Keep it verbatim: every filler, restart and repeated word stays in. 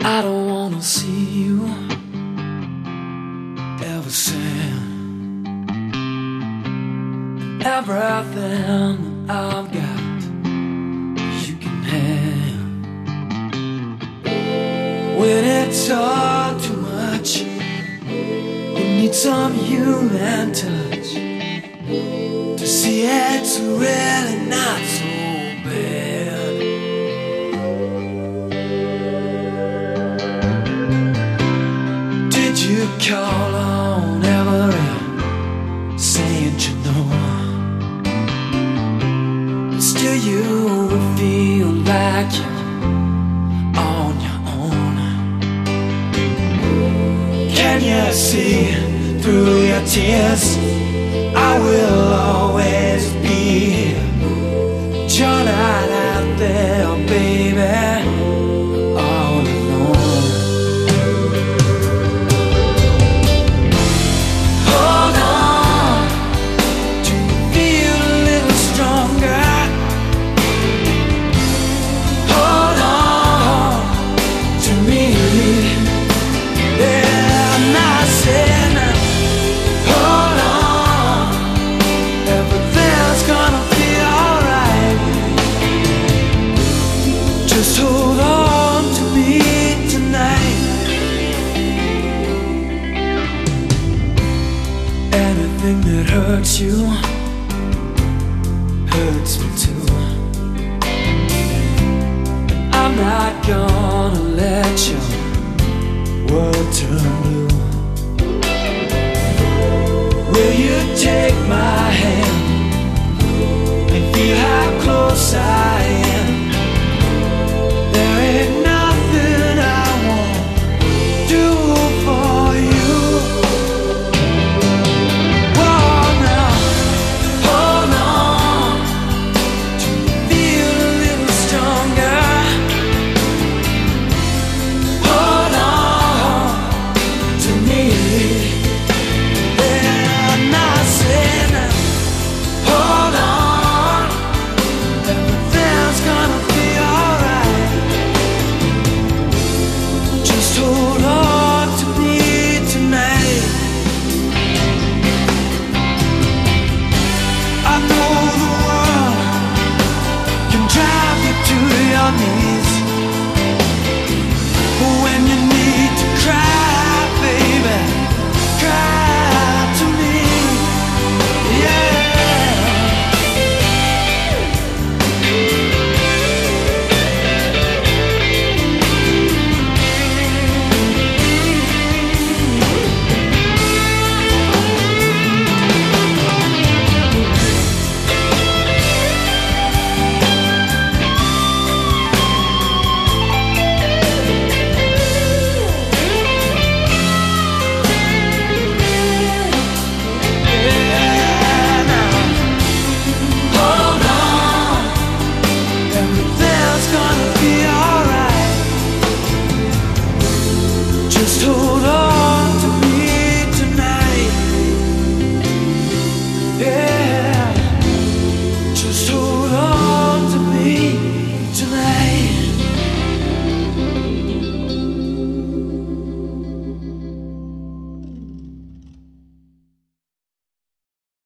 I don't wanna see you ever sad. Everything that I've got you can have. When it's all too much, you need some human touch to see it's really not so bad. Did you call on Everett saying you know? But still you feel like you're on your own. Can you see through your tears? I will always be here. You're not out there, baby, all alone. Hold on, do you feel a little stronger? Hold on to me. Yeah, I'm not saying that. Hold on, everything's gonna be alright. Just hold on to me tonight. Anything that hurts you hurts me too. I'm not gonna let your world turn blue.